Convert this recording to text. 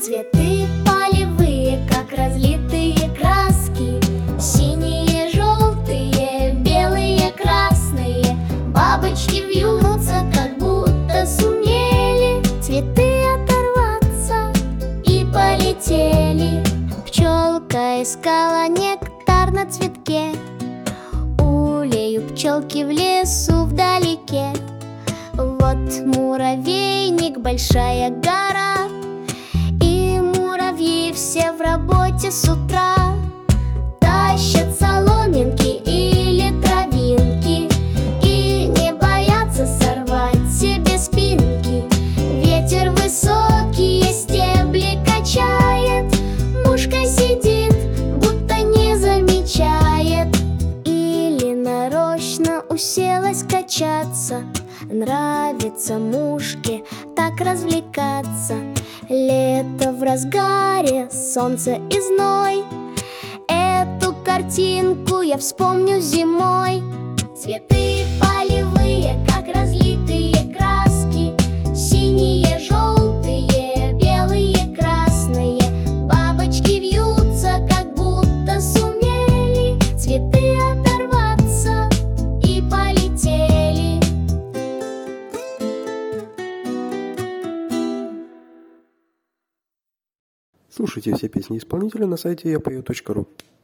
Цветы полевые, как разлитые краски, синие, желтые, белые, красные. Бабочки вьются, как будто сумели цветы оторваться и полетели. Пчелка искала нектар на цветке, улею пчелки в лесу вдалеке. Вот муравейник, большая гора, и муравьи все в работе с утра. Тащат соломинки или травинки и не боятся сорвать себе спинки. Ветер высокие стебли качает, мушка сидит, будто не замечает. Или нарочно уселась качаться. Нравится мушке так развлекаться. Лето в разгаре, солнце и зной. Эту картинку я вспомню зимой. Цветы полевые, как разлитые краски, синие, желтые, белые, красные. Бабочки вьются, как будто сумели цветы оторваться и полетели. Слушайте все песни исполнителя на сайте yapою.ru.